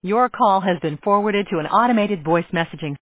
Your call has been forwarded to an automated voice messaging